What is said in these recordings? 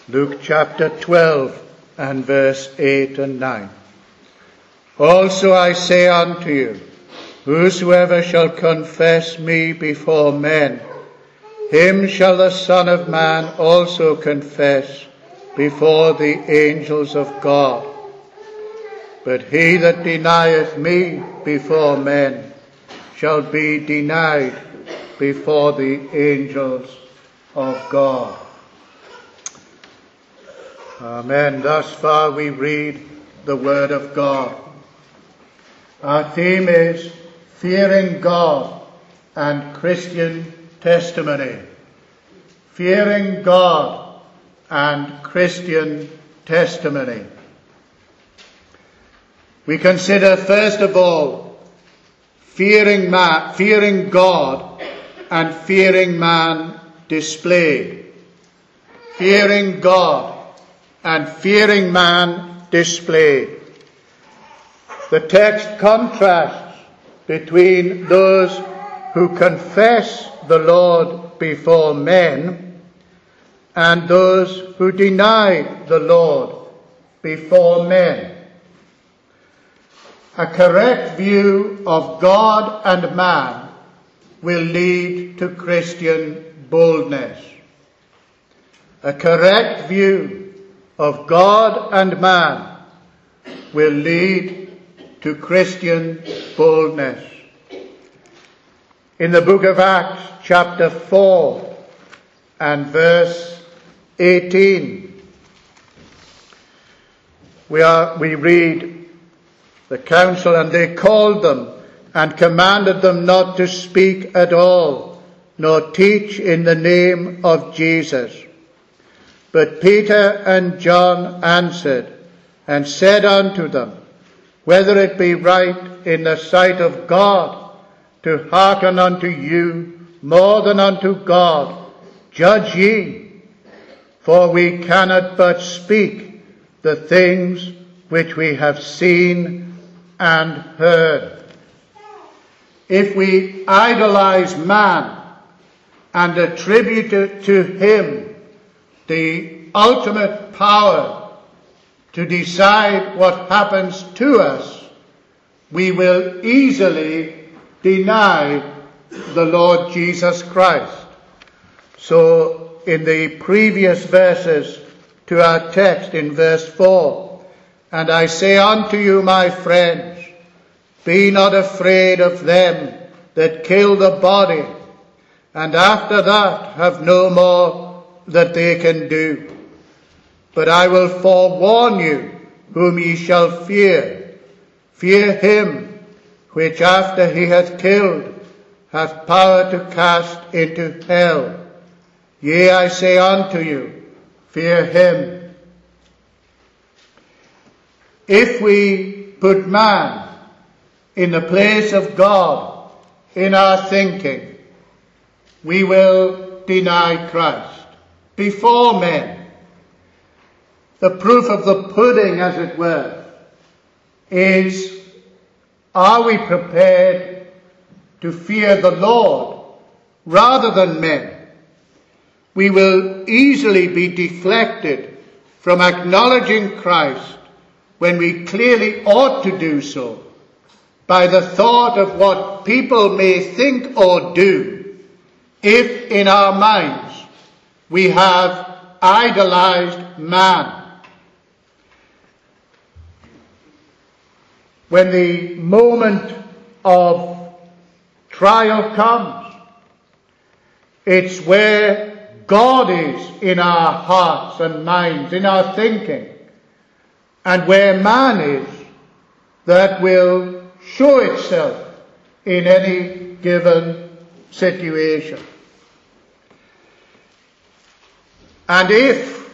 Luke chapter 12 and verse 8 and 9. Also I say unto you, whosoever shall confess me before men, him shall the Son of Man also confess before the angels of God. But he that denieth me before men shall be denied before the angels of God. Amen. Thus far we read the Word of God. Our theme is fearing God and Christian testimony. Fearing God and Christian testimony. We consider first of all fearing God and fearing man displayed. Fearing God and fearing man displayed. The text contrasts between those who confess the Lord before men and those who deny the Lord before men. A correct view of God and man will lead to Christian boldness. A correct view of God and man will lead to Christian boldness. In the book of Acts, chapter 4 and verse 18, we read the council, and they called them and commanded them not to speak at all, nor teach in the name of Jesus. But Peter and John answered and said unto them, whether it be right in the sight of God to hearken unto you more than unto God, judge ye. For we cannot but speak the things which we have seen and heard. If we idolize man and attribute to him the ultimate power to decide what happens to us, we will easily deny the Lord Jesus Christ. So in the previous verses to our text, in verse 4, and I say unto you, my friends, be not afraid of them that kill the body, and after that have no more that they can do. But I will forewarn you whom ye shall fear. Fear him which after he hath killed hath power to cast into hell. Yea, I say unto you, fear him. If we put man in the place of God in our thinking, we will deny Christ before men. The proof of the pudding, as it were, is, are we prepared to fear the Lord rather than men? We will easily be deflected from acknowledging Christ when we clearly ought to do so by the thought of what people may think or do if in our minds we have idolized man. When the moment of trial comes, it's where God is in our hearts and minds, in our thinking, and where man is, that will show itself in any given situation. And if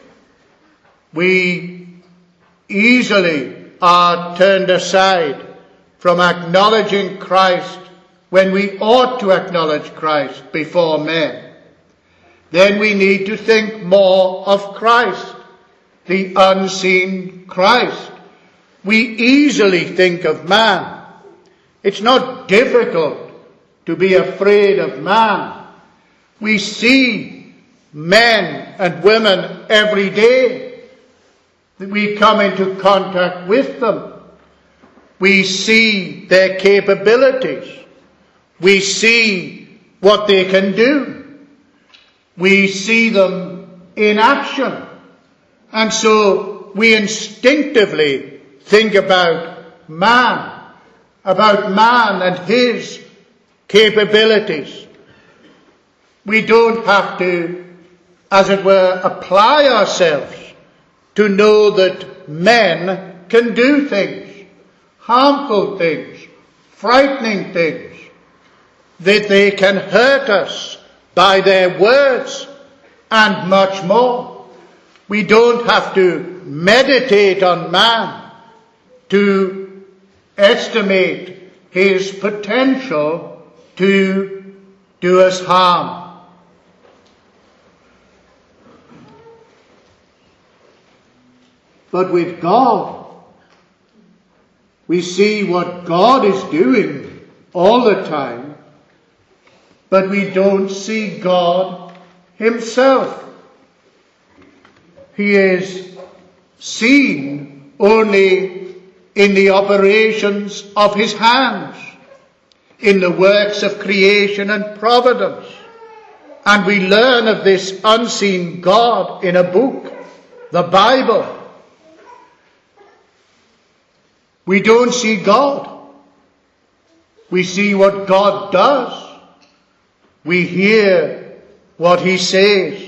we easily are turned aside from acknowledging Christ when we ought to acknowledge Christ before men, then we need to think more of Christ, the unseen Christ. We easily think of man. It's not difficult to be afraid of man. We see men and women every day that we come into contact with them. We see their capabilities. We see what they can do. We see them in action. And so we instinctively think about man and his capabilities. We don't have to, as it were, apply ourselves to know that men can do things, harmful things, frightening things, that they can hurt us by their words and much more. We don't have to meditate on man to estimate his potential to do us harm. But with God, we see what God is doing all the time, but we don't see God himself. He is seen only in the operations of his hands, in the works of creation and providence. And we learn of this unseen God in a book, the Bible. We don't see God. We see what God does. We hear what he says.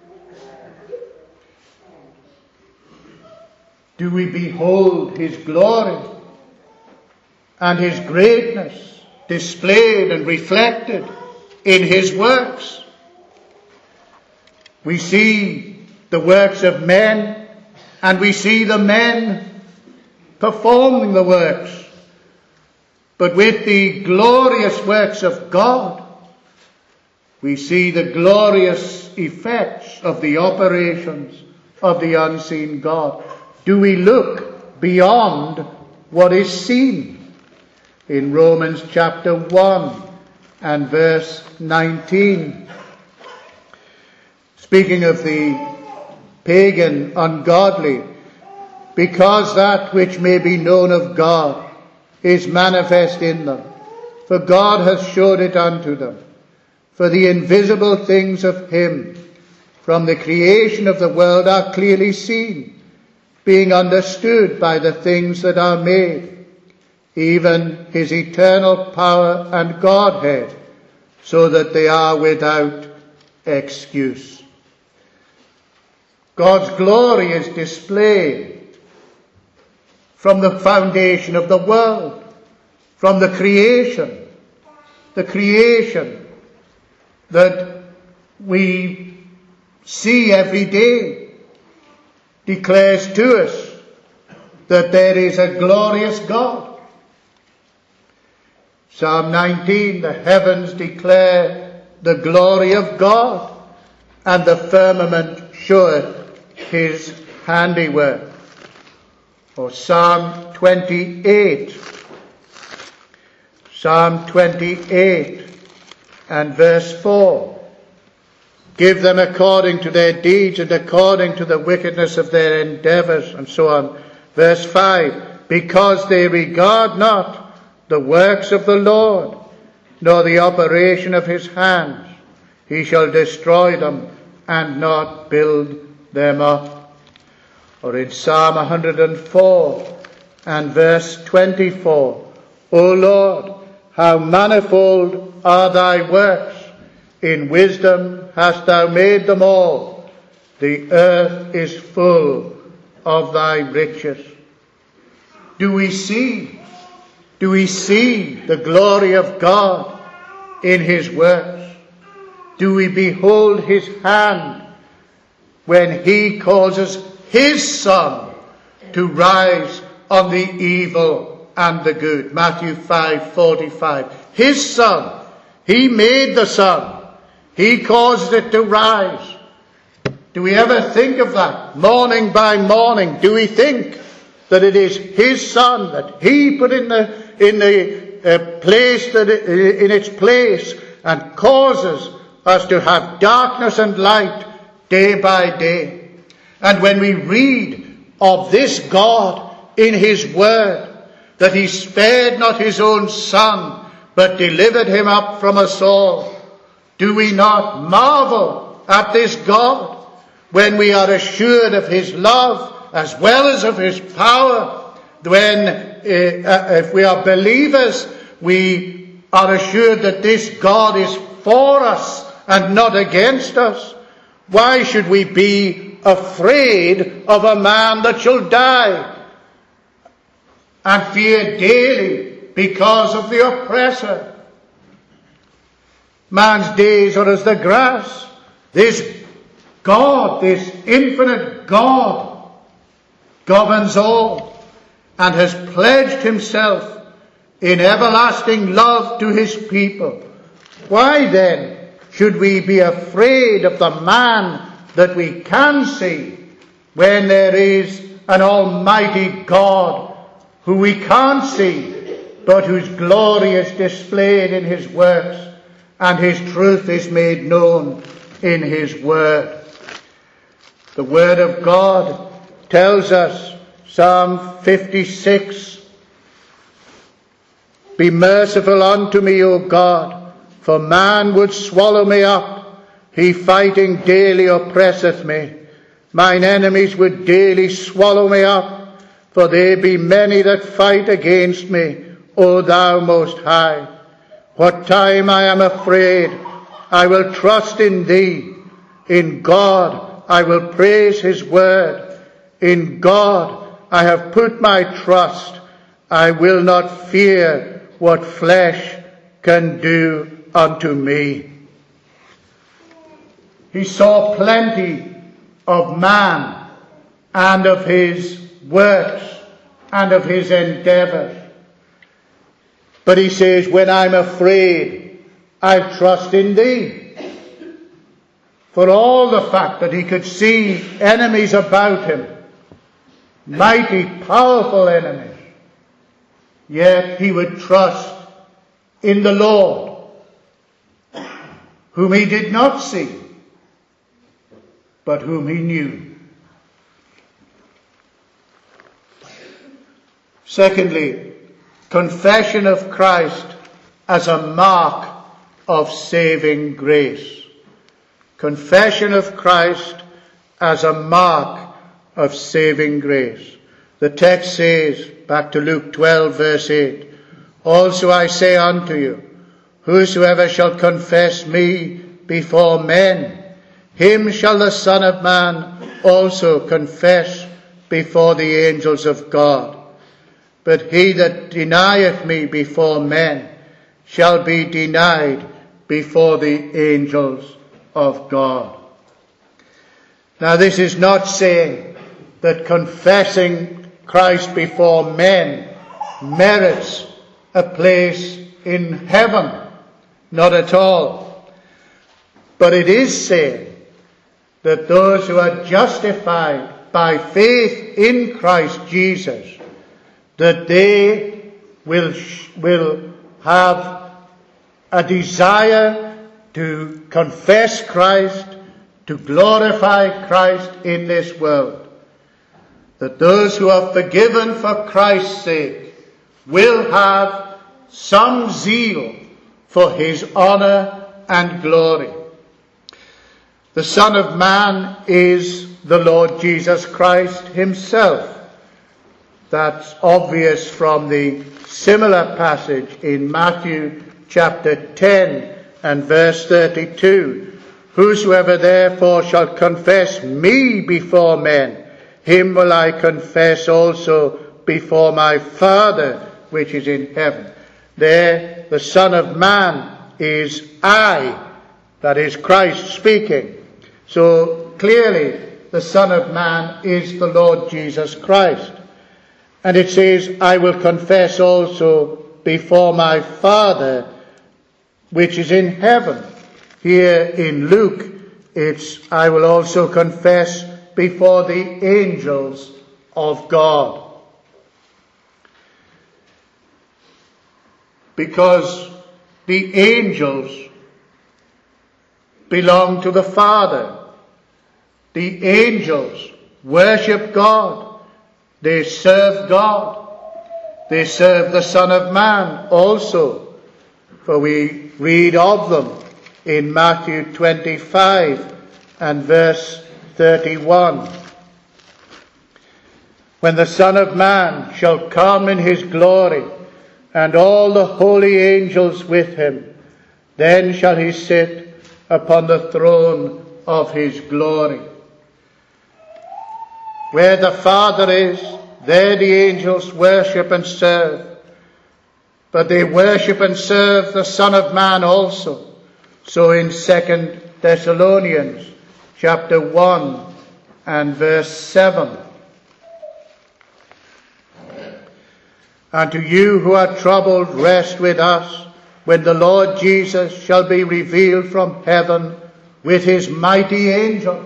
Do we behold his glory and his greatness displayed and reflected in his works? We see the works of men, and we see the men performing the works. But with the glorious works of God, we see the glorious effects of the operations of the unseen God. Do we look beyond what is seen? In Romans chapter 1 and verse 19, speaking of the pagan ungodly, because that which may be known of God is manifest in them, for God hath showed it unto them. For the invisible things of him from the creation of the world are clearly seen, being understood by the things that are made, even his eternal power and Godhead, so that they are without excuse. God's glory is displayed from the foundation of the world, from the creation that we see every day declares to us that there is a glorious God. Psalm 19, the heavens declare the glory of God, and the firmament showeth his handiwork. Or Psalm 28 and verse 4. Give them according to their deeds and according to the wickedness of their endeavours, and so on. Verse 5, because they regard not the works of the Lord, nor the operation of his hands, he shall destroy them and not build them up. Or in Psalm 104 and verse 24, O Lord, how manifold are thy works! In wisdom hast thou made them all. The earth is full of thy riches. Do we see the glory of God in his works? Do we behold his hand when he causes his sun to rise on the evil and the good? Matthew 5:45. His sun. He made the sun. He causes it to rise. Do we ever think of that? Morning by morning, do we think that it is his sun that he put in its place and causes us to have darkness and light day by day. And when we read of this God in his word, that he spared not his own Son, but delivered him up from us all, do we not marvel at this God when we are assured of his love as well as of his power? When, if we are believers, we are assured that this God is for us and not against us. Why should we be afraid of a man that shall die, and fear daily because of the oppressor? Man's days are as the grass. This God, this infinite God, governs all and has pledged himself in everlasting love to his people. Why then should we be afraid of the man that we can see, when there is an almighty God who we can't see, but whose glory is displayed in his works and his truth is made known in his word? The word of God tells us, Psalm 56, "Be merciful unto me, O God, for man would swallow me up. He fighting daily oppresseth me. Mine enemies would daily swallow me up, for there be many that fight against me, O thou most high. What time I am afraid, I will trust in thee. In God I will praise his word. In God I have put my trust. I will not fear what flesh can do unto me." He saw plenty of man and of his works and of his endeavours. But he says, when I'm afraid, I trust in thee. For all the fact that he could see enemies about him, mighty, powerful enemies, yet he would trust in the Lord, whom he did not see, but whom he knew. Secondly, confession of Christ as a mark of saving grace. Confession of Christ as a mark of saving grace. The text says, back to Luke 12 verse 8, "Also I say unto you, whosoever shall confess me before men, him shall the Son of Man also confess before the angels of God. But he that denieth me before men shall be denied before the angels of God." Now this is not saying that confessing Christ before men merits a place in heaven. Not at all. But it is saying that those who are justified by faith in Christ Jesus, that they will have a desire to confess Christ, to glorify Christ in this world. That those who are forgiven for Christ's sake will have some zeal for his honour and glory. The Son of Man is the Lord Jesus Christ himself. That's obvious from the similar passage in Matthew chapter 10 and verse 32. "Whosoever therefore shall confess me before men, him will I confess also before my Father which is in heaven." There, the Son of Man is I, that is Christ speaking. So clearly, the Son of Man is the Lord Jesus Christ. And it says, "I will confess also before my Father which is in heaven." Here in Luke, it's, "I will also confess before the angels of God." Because the angels belong to the Father. The angels worship God. They serve God. They serve the Son of Man also, for we read of them in Matthew 25 and verse 31. When the Son of Man shall come in his glory, and all the holy angels with him, then shall he sit upon the throne of his glory. Where the Father is, there the angels worship and serve. But they worship and serve the Son of Man also. So in 2 Thessalonians chapter 1 and verse 7. And to you who are troubled, rest with us, when the Lord Jesus shall be revealed from heaven with his mighty angels.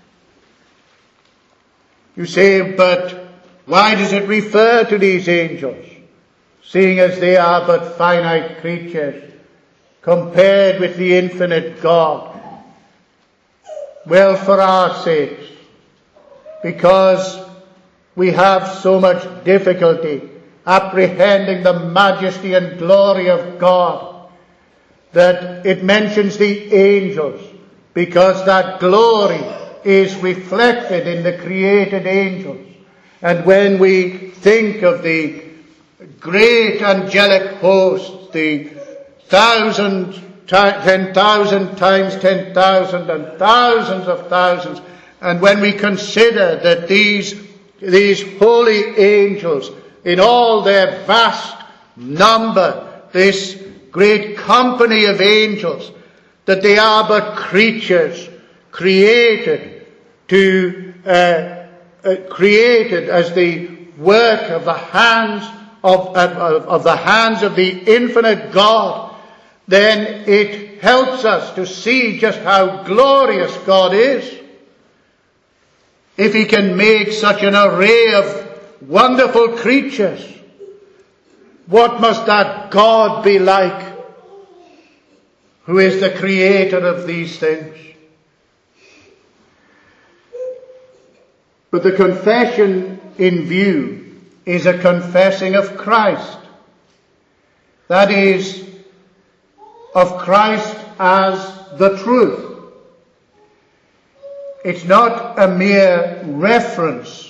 You say, but why does it refer to these angels, seeing as they are but finite creatures compared with the infinite God? Well, for our sakes, because we have so much difficulty apprehending the majesty and glory of God, that it mentions the angels, because that glory is reflected in the created angels. And when we think of the great angelic host, the 10,000 times 10,000 and thousands of thousands, and when we consider that these holy angels, in all their vast number, this great company of angels, that they are but creatures created as the work of the hands of the infinite God, then it helps us to see just how glorious God is. If he can make such an array of wonderful creatures, what must that God be like, who is the creator of these things? But the confession in view is a confessing of Christ. That is, of Christ as the truth. It's not a mere reference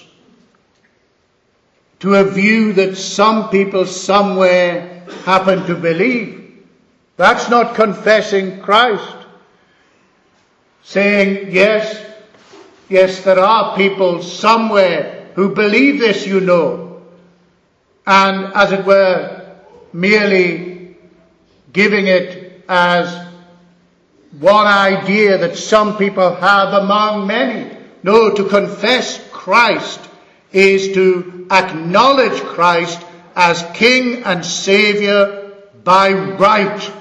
to a view that some people somewhere happen to believe. That's not confessing Christ. Saying, yes, there are people somewhere who believe this, you know. And as it were, merely giving it as one idea that some people have among many. No, to confess Christ is to acknowledge Christ as King and Saviour by right.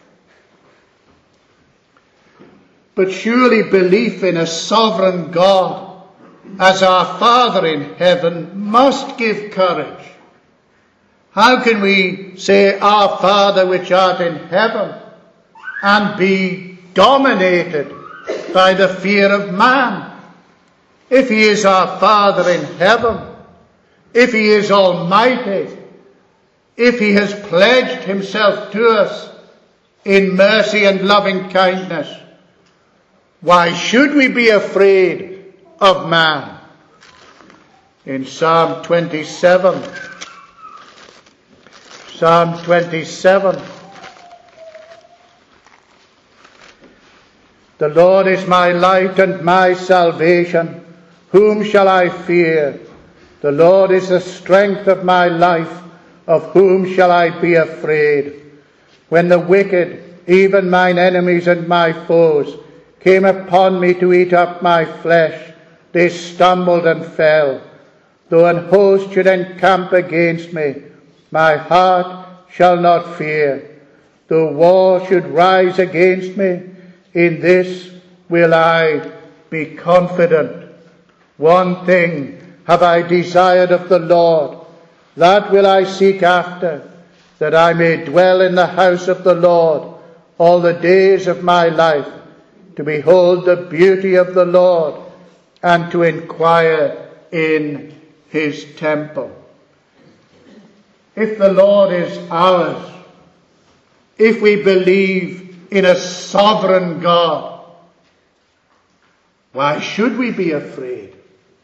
But surely belief in a sovereign God as our Father in heaven must give courage. How can we say, Our Father which art in heaven, and be dominated by the fear of man? If he is our Father in heaven, if he is almighty, if he has pledged himself to us in mercy and loving kindness, why should we be afraid of man? In Psalm 27, the Lord is my light and my salvation. Whom shall I fear? The Lord is the strength of my life. Of whom shall I be afraid? When the wicked, even mine enemies and my foes, came upon me to eat up my flesh, they stumbled and fell. Though an host should encamp against me, my heart shall not fear. Though war should rise against me, in this will I be confident. One thing have I desired of the Lord, that will I seek after, that I may dwell in the house of the Lord all the days of my life, to behold the beauty of the Lord, and to inquire in his temple. If the Lord is ours, if we believe in a sovereign God, why should we be afraid?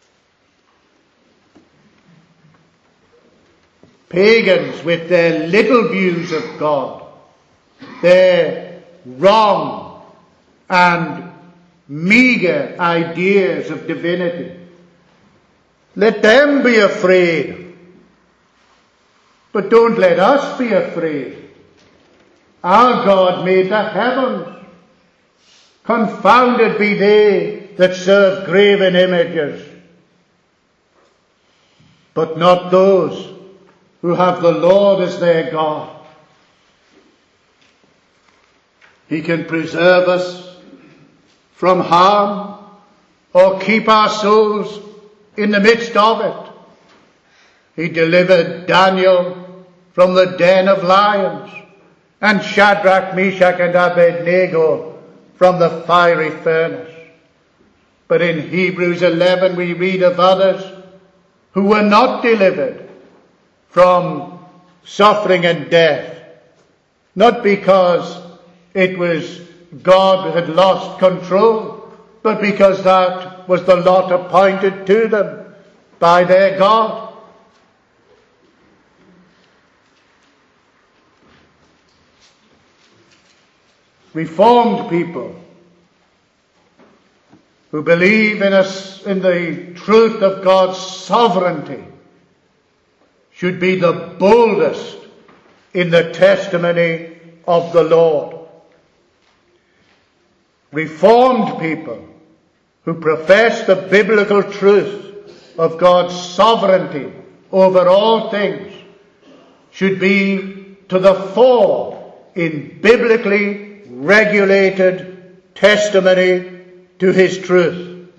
Pagans with their little views of God, their wrong and meager ideas of divinity, let them be afraid. But don't let us be afraid. Our God made the heavens. Confounded be they that serve graven images, but not those who have the Lord as their God. He can preserve us from harm or keep our souls in the midst of it. He delivered Daniel from the den of lions, and Shadrach, Meshach, and Abednego from the fiery furnace. But in Hebrews 11 we read of others who were not delivered from suffering and death, not because it was God who had lost control, but because that was the lot appointed to them by their God. Reformed people who believe in the truth of God's sovereignty should be the boldest in the testimony of the Lord. Reformed people who profess the biblical truth of God's sovereignty over all things should be to the fore in biblically regulated testimony to his truth.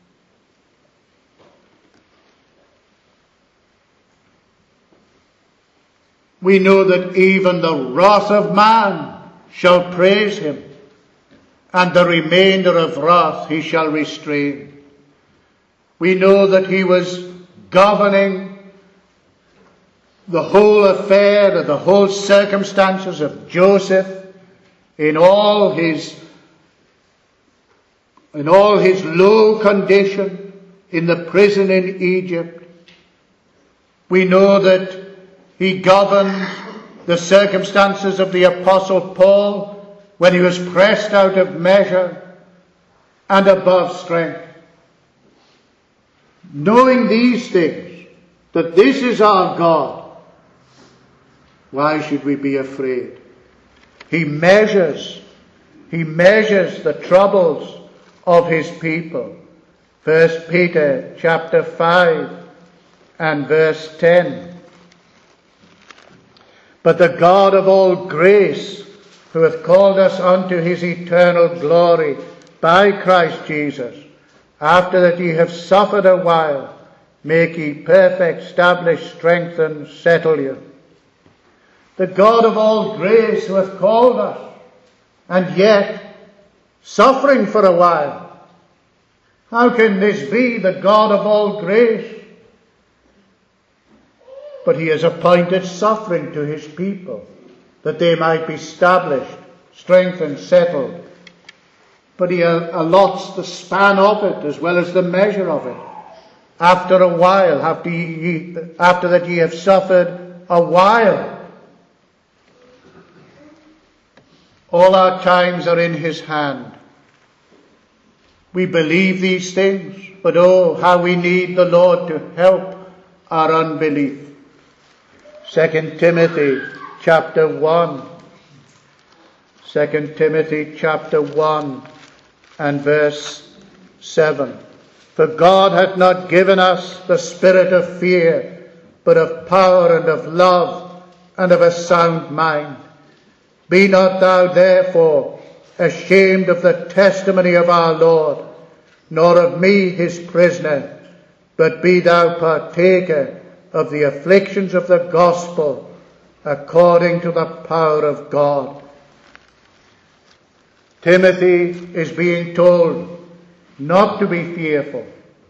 We know that even the wrath of man shall praise him, and the remainder of wrath he shall restrain. We know that he was governing the whole affair, the whole circumstances of Joseph in all his low condition in the prison in Egypt. We know that he governed the circumstances of the Apostle Paul when he was pressed out of measure and above strength. Knowing these things, that this is our God, why should we be afraid? He measures the troubles of his people. 1 Peter chapter 5 and verse 10. But the God of all grace, who hath called us unto his eternal glory by Christ Jesus, after that ye have suffered a while, make ye perfect, establish, strengthen, settle you. The God of all grace who hath called us, and yet suffering for a while. How can this be, the God of all grace? But he has appointed suffering to his people, that they might be established, strengthened, settled. But he allots the span of it as well as the measure of it. After a while, after that ye have suffered a while. All our times are in his hand. We believe these things, but oh, how we need the Lord to help our unbelief. 2 Timothy chapter 1. 2 Timothy chapter 1 and verse 7. For God hath not given us the spirit of fear, but of power and of love and of a sound mind. Be not thou therefore ashamed of the testimony of our Lord, nor of me his prisoner, but be thou partaker of the afflictions of the gospel, according to the power of God. Timothy is being told not to be fearful,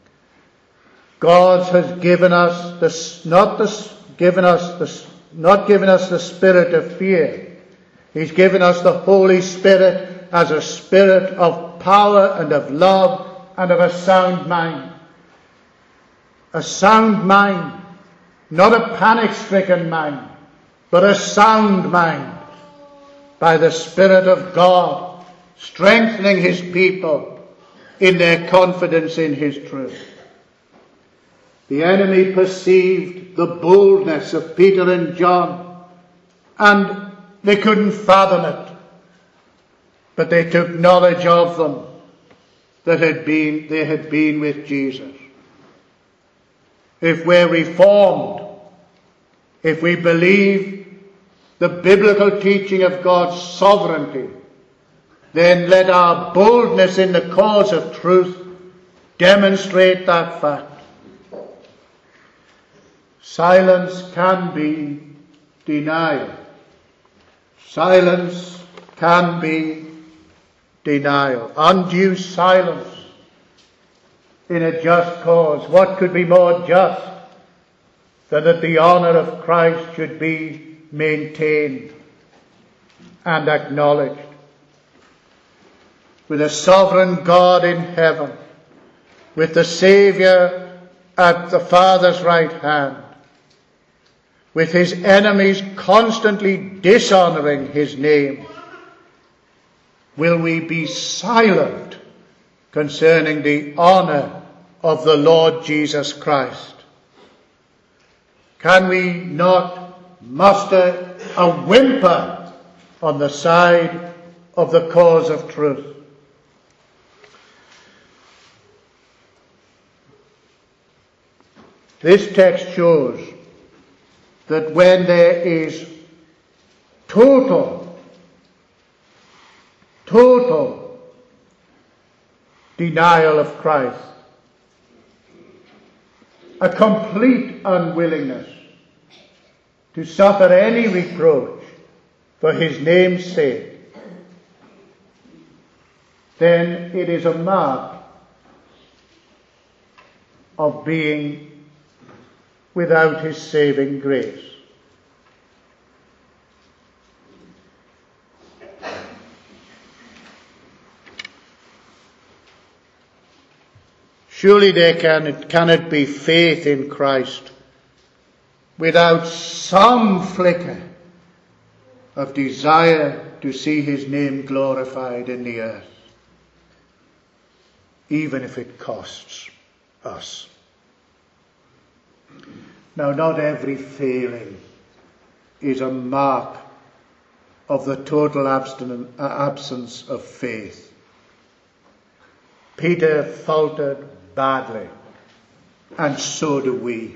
God has given us not given us the spirit of fear. He's given us the Holy Spirit as a spirit of power and of love and of a sound mind. A sound mind, not a panic-stricken mind, but a sound mind by the Spirit of God, strengthening his people in their confidence in his truth. The enemy perceived the boldness of Peter and John, and they couldn't fathom it, but they took knowledge of them that they had been with Jesus. If we're reformed, if we believe the biblical teaching of God's sovereignty, then let our boldness in the cause of truth demonstrate that fact. Silence can be denial. Silence can be denial. Undue silence in a just cause. What could be more just than that the honour of Christ should be maintained and acknowledged? With a sovereign God in heaven, with the Saviour at the Father's right hand, with his enemies constantly dishonouring his name, will we be silent concerning the honour of the Lord Jesus Christ? Can we not muster a whimper on the side of the cause of truth? This text shows that when there is total denial of Christ, a complete unwillingness to suffer any reproach for his name's sake, then it is a mark of being without his saving grace. Surely there cannot be faith in Christ without some flicker of desire to see his name glorified in the earth, even if it costs us. Now, not every failing is a mark of the total absence of faith. Peter faltered badly, and so do we.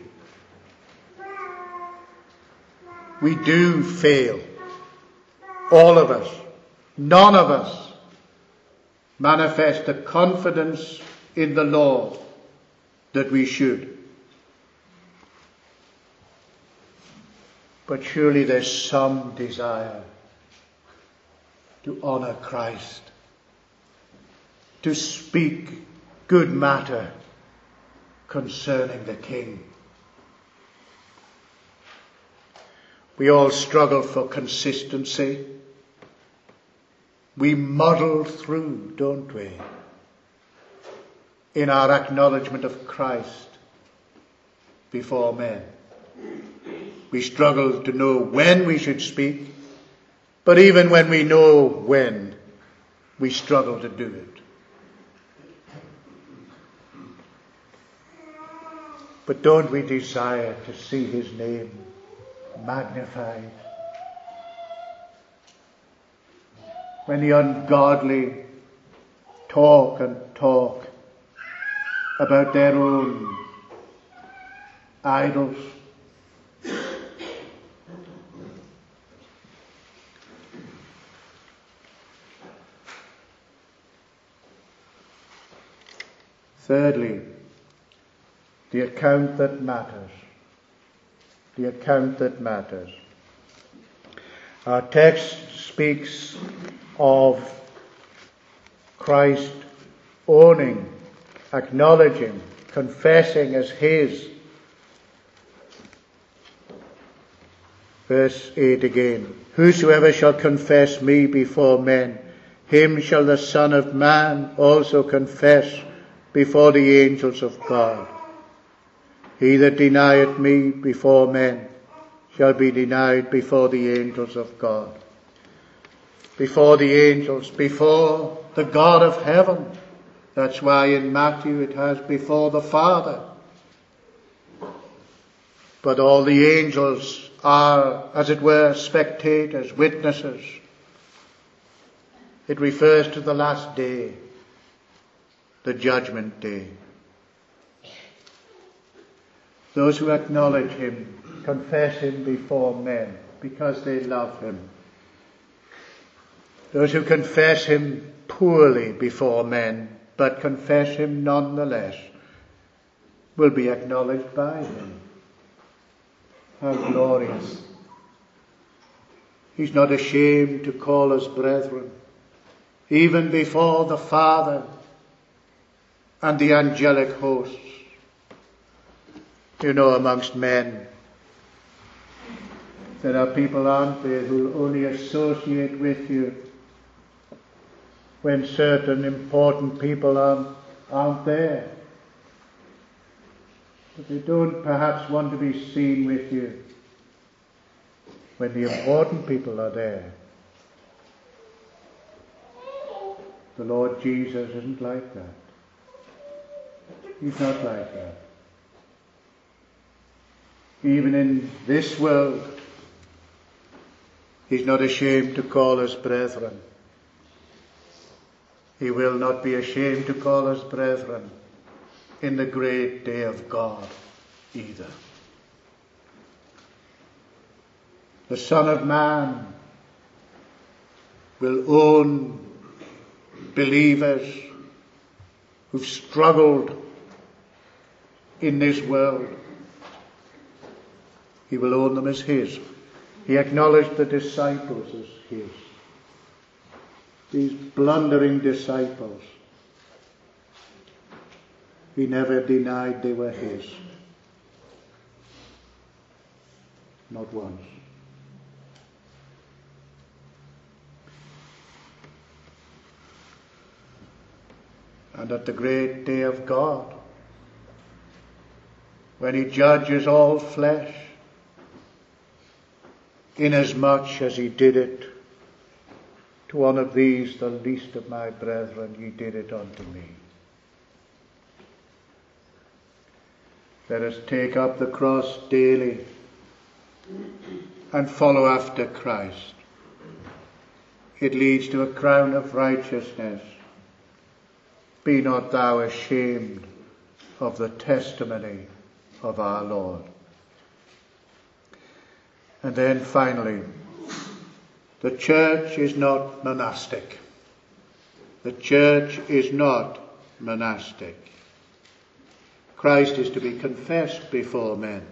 We do fail. All of us. None of us manifest the confidence in the Lord that we should. But surely there's some desire to honour Christ, to speak good matter concerning the King. We all struggle for consistency. We muddle through, don't we, in our acknowledgement of Christ before men. We struggle to know when we should speak, but even when we know when, we struggle to do it. But don't we desire to see his name magnified? When the ungodly talk and talk about their own idols, thirdly, the account that matters. The account that matters. Our text speaks of Christ owning, acknowledging, confessing as his. Verse 8 again. Whosoever shall confess me before men, him shall the Son of Man also confess before the angels of God. He that denieth me before men shall be denied before the angels of God. Before the angels, before the God of heaven. That's why in Matthew it has before the Father. But all the angels are, as it were, spectators, witnesses. It refers to the last day, the judgment day. Those who acknowledge him, confess him before men because they love him. Those who confess him poorly before men, but confess him nonetheless, will be acknowledged by him. How glorious. He's not ashamed to call us brethren, even before the Father and the angelic hosts. You know, amongst men, there are people, aren't there, who only associate with you when certain important people aren't there. But they don't perhaps want to be seen with you when the important people are there. The Lord Jesus isn't like that. He's not like that. Even in this world, he's not ashamed to call us brethren. He will not be ashamed to call us brethren in the great day of God either. The Son of Man will own believers who've struggled in this world. He will own them as his. He acknowledged the disciples as his. These blundering disciples, he never denied they were his. Not once. And at the great day of God, when he judges all flesh, inasmuch as he did it to one of these, the least of my brethren, ye did it unto me. Let us take up the cross daily and follow after Christ. It leads to a crown of righteousness. Be not thou ashamed of the testimony of our Lord. And then finally, the church is not monastic. The church is not monastic. Christ is to be confessed before men.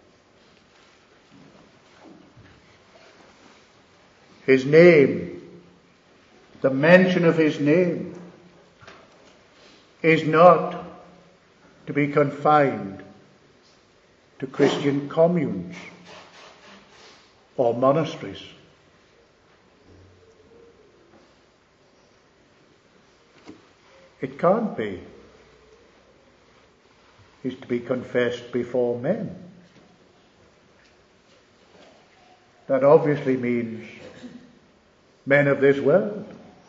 His name, the mention of his name, is not to be confined to Christian communes or monasteries. It can't be. It's to be confessed before men. That obviously means men of this world.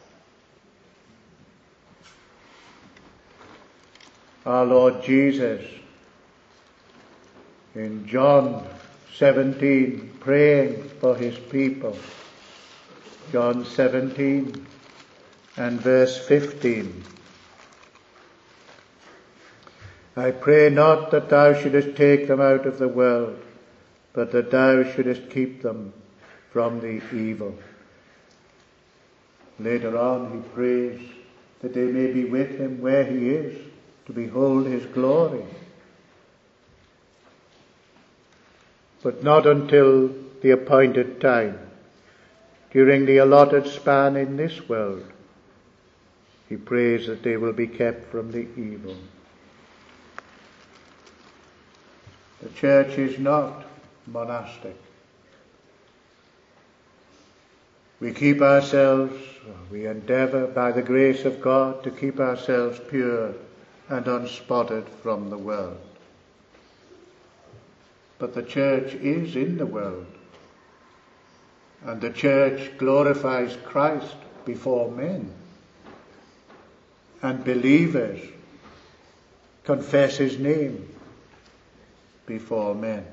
Our Lord Jesus, in John 17, praying for his people, John 17 and verse 15. I pray not that thou shouldest take them out of the world, but that thou shouldest keep them from the evil. Later on he prays that they may be with him where he is, to behold his glory. But not until the appointed time, during the allotted span in this world. He prays that they will be kept from the evil. The church is not monastic. We endeavour by the grace of God to keep ourselves pure and unspotted from the world. But the church is in the world, and the church glorifies Christ before men, and believers confess his name before men.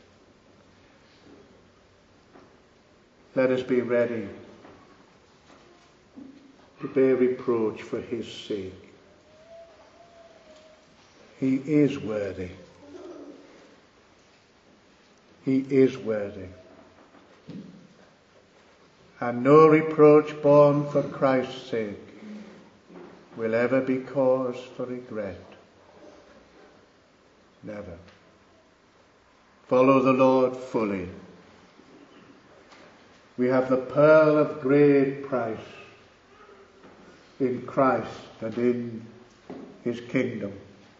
Let us be ready to bear reproach for his sake. He is worthy. He is worthy. And no reproach borne for Christ's sake will ever be cause for regret. Never. Follow the Lord fully. We have the pearl of great price in Christ and in his kingdom.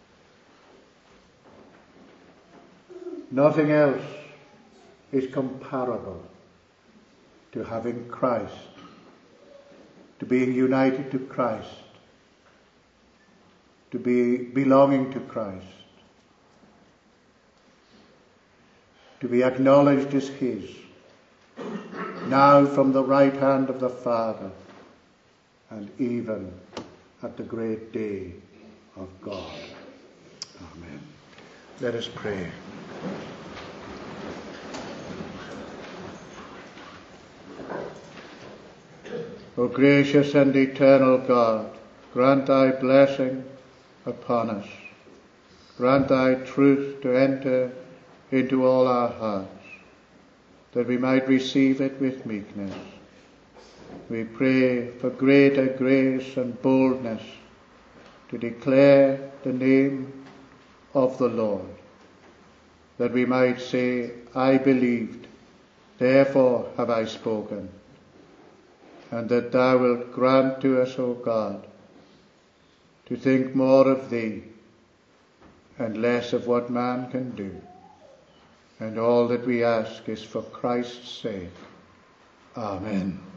Nothing else is comparable to having Christ, to being united to Christ, to be belonging to Christ, to be acknowledged as his, now from the right hand of the Father, and even at the great day of God. Amen. Let us pray. O gracious and eternal God, grant thy blessing upon us. Grant thy truth to enter into all our hearts, that we might receive it with meekness. We pray for greater grace and boldness to declare the name of the Lord, that we might say, I believed, therefore have I spoken, and that thou wilt grant to us, O God, to think more of thee and less of what man can do. And all that we ask is for Christ's sake. Amen.